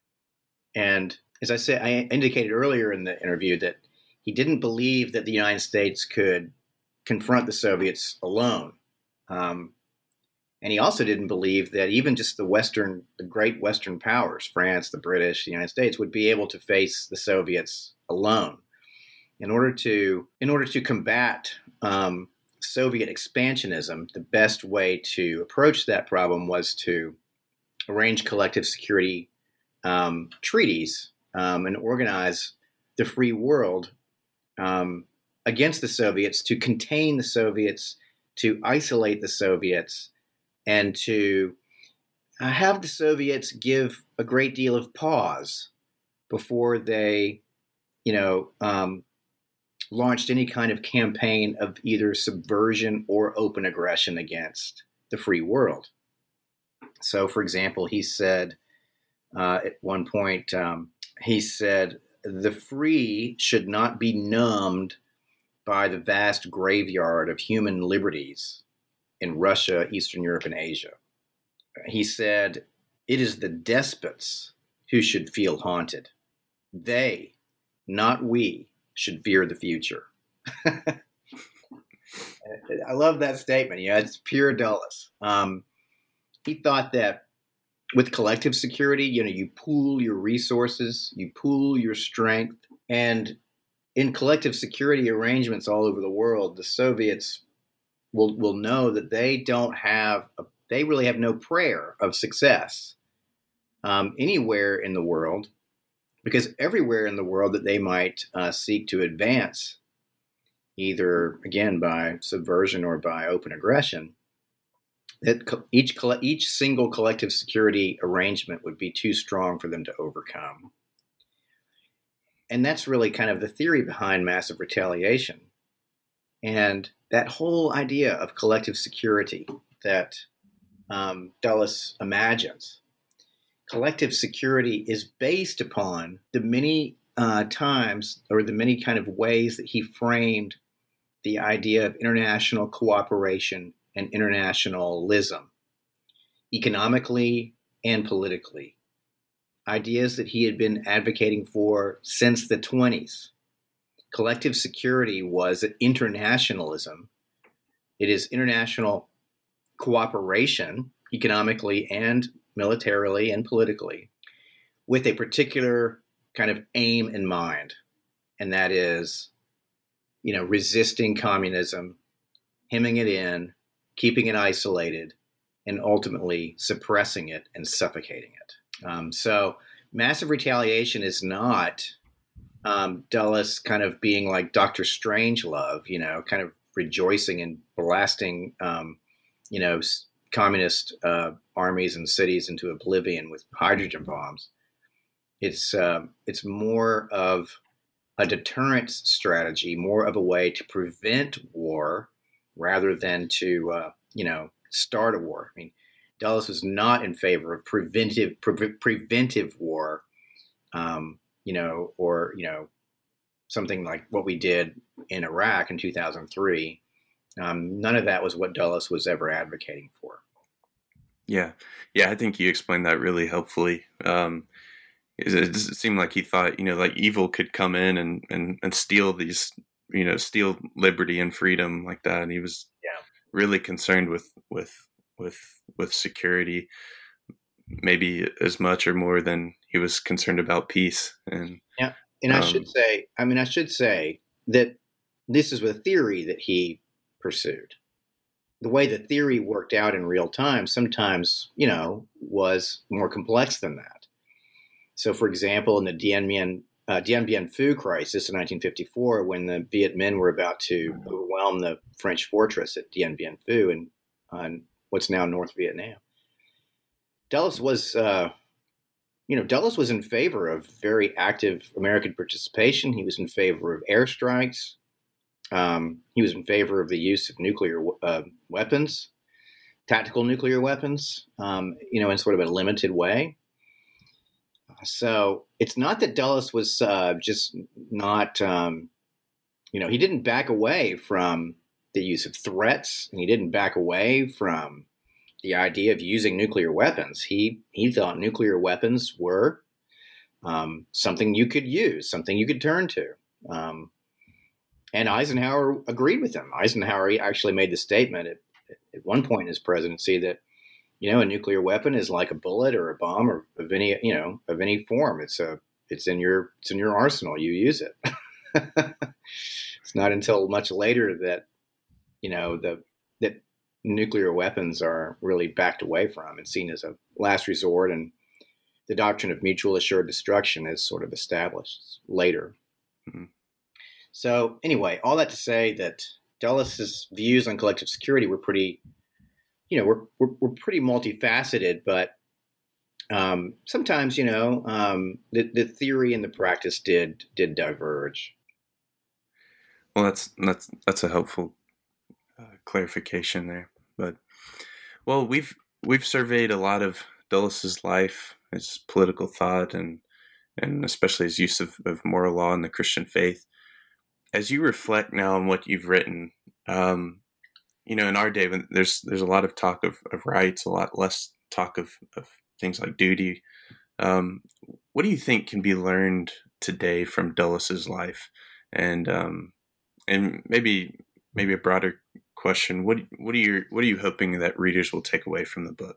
And as I said, I indicated earlier in the interview that he didn't believe that the United States could confront the Soviets alone. Um, and he also didn't believe that even just the Western, the great Western powers, France, the British, the United States, would be able to face the Soviets alone. In order to, in order to combat um, Soviet expansionism, the best way to approach that problem was to arrange collective security um, treaties um, and organize the free world um, against the Soviets, to contain the Soviets, to isolate the Soviets, and to uh, have the Soviets give a great deal of pause before they, you know, um, launched any kind of campaign of either subversion or open aggression against the free world. So, for example, he said uh, at one point, um, he said, the free should not be numbed by the vast graveyard of human liberties in Russia, Eastern Europe, and Asia. He said, it is the despots who should feel haunted. They, not we, should fear the future. I love that statement. Yeah, it's pure Dulles. Um, he thought that with collective security, you know, you pool your resources, you pool your strength, and in collective security arrangements all over the world, the Soviets will will know that they don't have, a, they really have no prayer of success um, anywhere in the world, because everywhere in the world that they might uh, seek to advance, either again by subversion or by open aggression, that co- each each single collective security arrangement would be too strong for them to overcome. And that's really kind of the theory behind massive retaliation. And that whole idea of collective security that um, Dulles imagines, collective security is based upon the many uh, times or the many kind of ways that he framed the idea of international cooperation and internationalism, economically and politically. Ideas that he had been advocating for since the twenties. Collective security was internationalism. It is international cooperation, economically and militarily and politically, with a particular kind of aim in mind, and that is, you know, resisting communism, hemming it in, keeping it isolated, and ultimately suppressing it and suffocating it. Um, so massive retaliation is not um, Dulles kind of being like Doctor Strangelove, you know, kind of rejoicing and blasting, um, you know, s- communist uh, armies and cities into oblivion with hydrogen bombs. It's uh, it's more of a deterrence strategy, more of a way to prevent war rather than to, uh, you know, start a war. I mean, Dulles was not in favor of preventive pre- preventive war, um, you know, or, you know, something like what we did in Iraq in two thousand three. Um, none of that was what Dulles was ever advocating for.
Yeah. Yeah, I think you explained that really helpfully. Um, it, it seemed like he thought, you know, like evil could come in and, and, and steal these, you know, steal liberty and freedom like that. And he was
Yeah.
really concerned with, with, with, with security, maybe as much or more than he was concerned about peace. And
Yeah. And I should
um,
say, I mean, I should say that this is a theory that he pursued. The way the theory worked out in real time sometimes, you know, was more complex than that. So, for example, in the Dien Bien, uh, Dien Bien Phu crisis in nineteen fifty-four, when the Viet Minh were about to overwhelm the French fortress at Dien Bien Phu in on what's now North Vietnam, Dulles was, uh, you know, Dulles was in favor of very active American participation. He was in favor of airstrikes. Um, he was in favor of the use of nuclear uh, weapons, tactical nuclear weapons, um, you know, in sort of a limited way. So it's not that Dulles was uh, just not, um, you know, he didn't back away from the use of threats, and he didn't back away from the idea of using nuclear weapons. He he thought nuclear weapons were um, something you could use, something you could turn to. Um, and Eisenhower agreed with him. Eisenhower actually made the statement at, at one point in his presidency that, you know, a nuclear weapon is like a bullet or a bomb or of any, you know, of any form. It's a, it's in your, it's in your arsenal. You use it. It's not until much later that, you know, the, that nuclear weapons are really backed away from and seen as a last resort. And the doctrine of mutual assured destruction is sort of established later. Mm-hmm. So anyway, all that to say that Dulles' views on collective security were pretty, you know, we're, we're, we're pretty multifaceted, but um, sometimes, you know, um, the, the theory and the practice did did diverge.
Well, that's that's that's a helpful uh, clarification there. But well, we've we've surveyed a lot of Dulles' life, his political thought, and and especially his use of, of moral law and the Christian faith. As you reflect now on what you've written, um, you know, in our day, when there's there's a lot of talk of, of rights, a lot less talk of, of things like duty. Um, what do you think can be learned today from Dulles' life And um, and maybe maybe a broader question: what what are you what are you hoping that readers will take away from the book?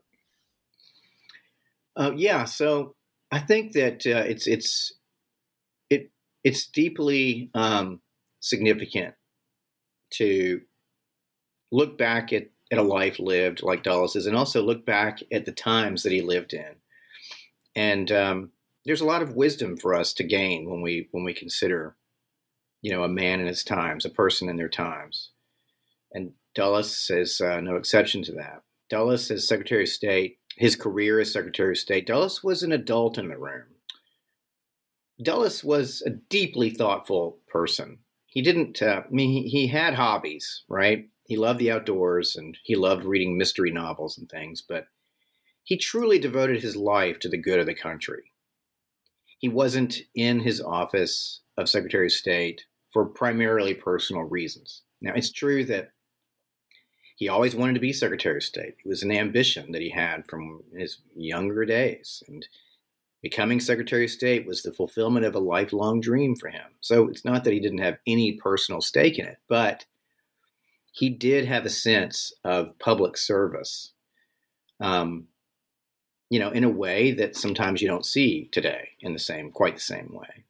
Uh, yeah, so I think that uh, it's it's it it's deeply um, significant to look back at, at a life lived like Dulles' and also look back at the times that he lived in. And um, there's a lot of wisdom for us to gain when we when we consider, you know, a man in his times, a person in their times. And Dulles is uh, no exception to that. Dulles, as Secretary of State, his career as Secretary of State, Dulles was an adult in the room. Dulles was a deeply thoughtful person. He didn't, uh, I mean, he, he had hobbies, right? He loved the outdoors and he loved reading mystery novels and things, but he truly devoted his life to the good of the country. He wasn't in his office of Secretary of State for primarily personal reasons. Now, it's true that he always wanted to be Secretary of State. It was an ambition that he had from his younger days. And becoming Secretary of State was the fulfillment of a lifelong dream for him. So it's not that he didn't have any personal stake in it, but he did have a sense of public service, um, you know, in a way that sometimes you don't see today in the same, quite the same way.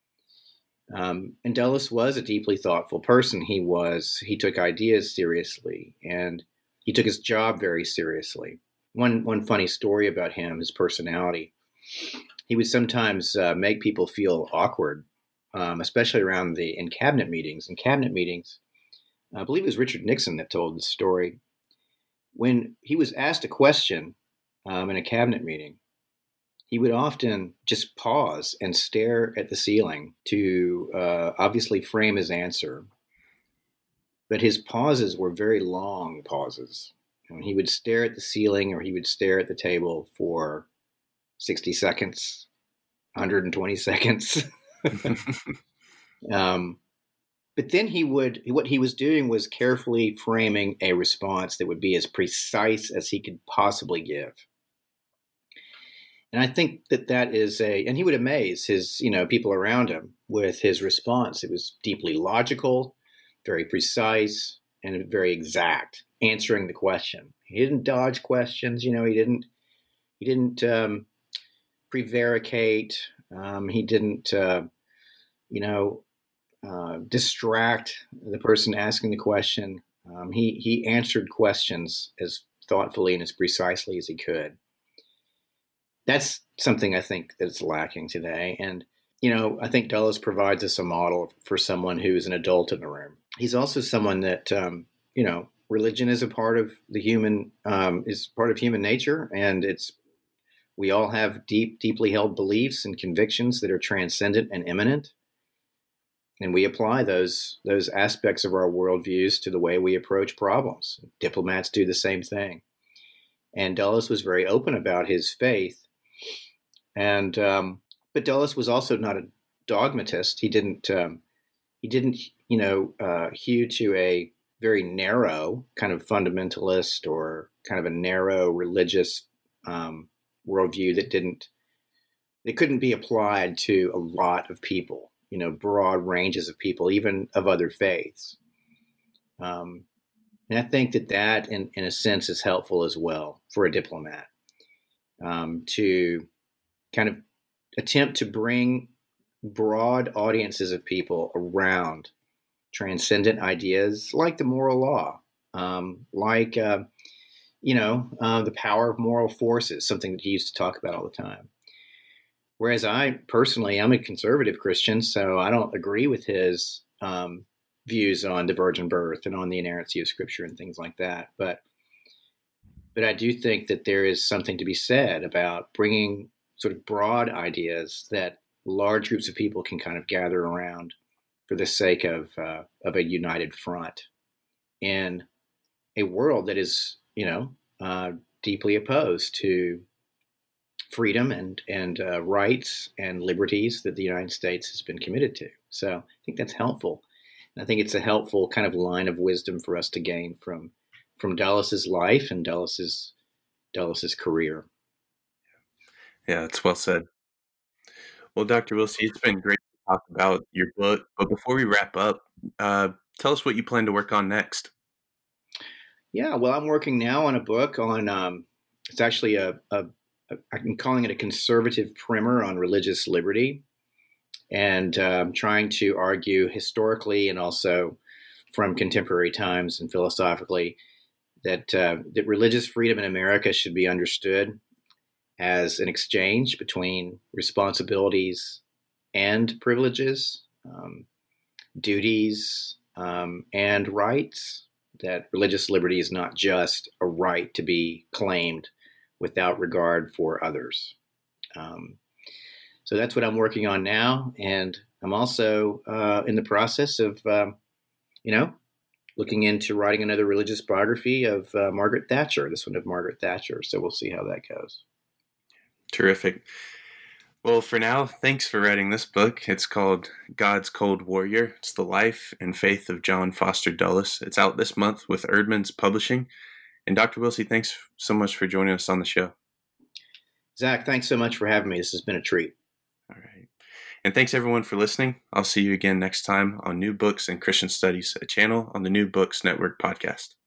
Um, and Dulles was a deeply thoughtful person. He was, he took ideas seriously and he took his job very seriously. One, one funny story about him, his personality, he would sometimes uh, make people feel awkward, um, especially around the, in cabinet meetings. In cabinet meetings, I believe it was Richard Nixon that told the story. When he was asked a question um, in a cabinet meeting, he would often just pause and stare at the ceiling to uh, obviously frame his answer. But his pauses were very long pauses. And he would stare at the ceiling or he would stare at the table for sixty seconds, one hundred twenty seconds. um, but then he would, what he was doing was carefully framing a response that would be as precise as he could possibly give. And I think that that is a, and he would amaze his, you know, people around him with his response. It was deeply logical, very precise, and very exact, answering the question. He didn't dodge questions, you know, he didn't, he didn't um, prevaricate. Um, he didn't, uh, you know, uh, distract the person asking the question. Um, he, he answered questions as thoughtfully and as precisely as he could. That's something I think that's lacking today. And, you know, I think Dulles provides us a model for someone who is an adult in the room. He's also someone that, um, you know, religion is a part of the human, um, is part of human nature. And it's, we all have deep, deeply held beliefs and convictions that are transcendent and immanent. And we apply those, those aspects of our worldviews to the way we approach problems. Diplomats do the same thing. And Dulles was very open about his faith. And um, but Dulles was also not a dogmatist. He didn't um, he didn't you know uh, hew to a very narrow kind of fundamentalist or kind of a narrow religious um, worldview that didn't that couldn't be applied to a lot of people. You know, broad ranges of people, even of other faiths. Um, and I think that that, in, in a sense, is helpful as well for a diplomat um, to kind of attempt to bring broad audiences of people around transcendent ideas like the moral law, um, like, uh, you know, uh, the power of moral forces, something that he used to talk about all the time. Whereas I personally, I'm a conservative Christian, so I don't agree with his um, views on the virgin birth and on the inerrancy of Scripture and things like that. But, but I do think that there is something to be said about bringing sort of broad ideas that large groups of people can kind of gather around for the sake of uh, of a united front in a world that is, you know, uh, deeply opposed to freedom and and uh, rights and liberties that the United States has been committed to. So I think that's helpful. And I think it's a helpful kind of line of wisdom for us to gain from from Dulles's life and Dulles's Dulles's career.
Yeah, it's well said. Well, Doctor Wilsey, it's been great to talk about your book. But before we wrap up, uh, tell us what you plan to work on next.
Yeah, well, I'm working now on a book on, um, it's actually a, a, a, I'm calling it a conservative primer on religious liberty. And uh, I'm trying to argue historically and also from contemporary times and philosophically that uh, that religious freedom in America should be understood as an exchange between responsibilities and privileges, um, duties um, and rights, that religious liberty is not just a right to be claimed without regard for others. Um, so that's what I'm working on now. And I'm also uh, in the process of, um, you know, looking into writing another religious biography of uh, Margaret Thatcher, this one of Margaret Thatcher. So we'll see how that goes.
Terrific. Well, for now, thanks for writing this book. It's called God's Cold Warrior. It's the life and faith of John Foster Dulles. It's out this month with Eerdmans Publishing. And Doctor Wilsey, thanks so much for joining us on the show.
Zach, thanks so much for having me. This has been a treat.
All right. And thanks everyone for listening. I'll see you again next time on New Books and Christian Studies, a channel on the New Books Network podcast.